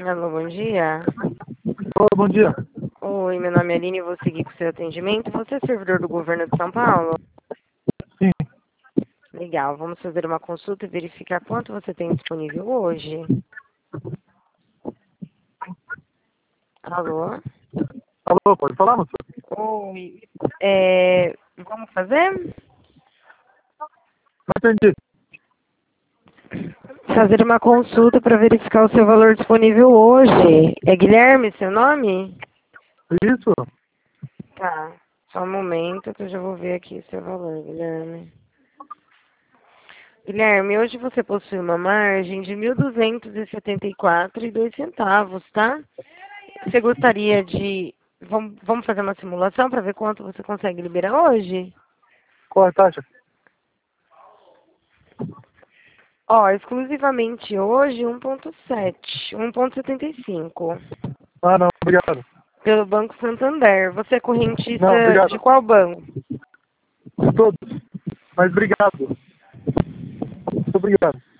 Alô, bom dia. Olá, bom dia. Oi, meu nome é Aline e vou seguir com o seu atendimento. Você é servidor do governo de São Paulo? Sim. Legal, vamos fazer uma consulta e verificar quanto você tem disponível hoje. Alô? Alô, pode falar, moça? Oi. Vamos fazer? Não entendi. Fazer uma consulta para verificar o seu valor disponível hoje. É Guilherme seu nome? Isso? Tá. Só um momento que eu já vou ver aqui o seu valor, Guilherme. Guilherme, hoje você possui uma margem de R$ 1.274,02, tá? Você gostaria de... Vamos fazer uma simulação para ver quanto você consegue liberar hoje? Qual é a taxa? Ó, exclusivamente hoje 1.7, 1.75. Ah, não, obrigado. Pelo Banco Santander. Você é Não, correntista de obrigado. qual banco? Todos. Mas obrigado. Muito obrigado.